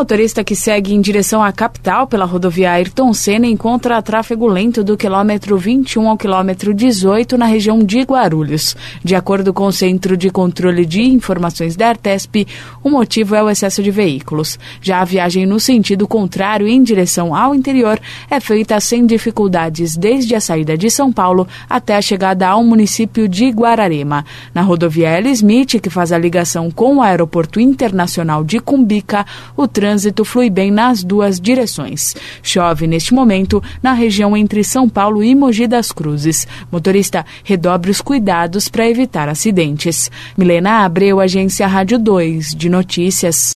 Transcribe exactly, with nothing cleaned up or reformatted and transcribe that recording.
motorista que segue em direção à capital pela rodovia Ayrton Senna encontra tráfego lento do quilômetro vinte e um ao quilômetro dezoito na região de Guarulhos. De acordo com o Centro de Controle de Informações da Artesp, o motivo é o excesso de veículos. Já a viagem no sentido contrário em direção ao interior é feita sem dificuldades desde a saída de São Paulo até a chegada ao município de Guararema. Na rodovia L. Smith, que faz a ligação com o Aeroporto Internacional de Cumbica, o trânsito flui bem nas duas direções. Chove neste momento na região entre São Paulo e Mogi das Cruzes. Motorista, redobre os cuidados para evitar acidentes. Milena Abreu, Agência Rádio dois de Notícias.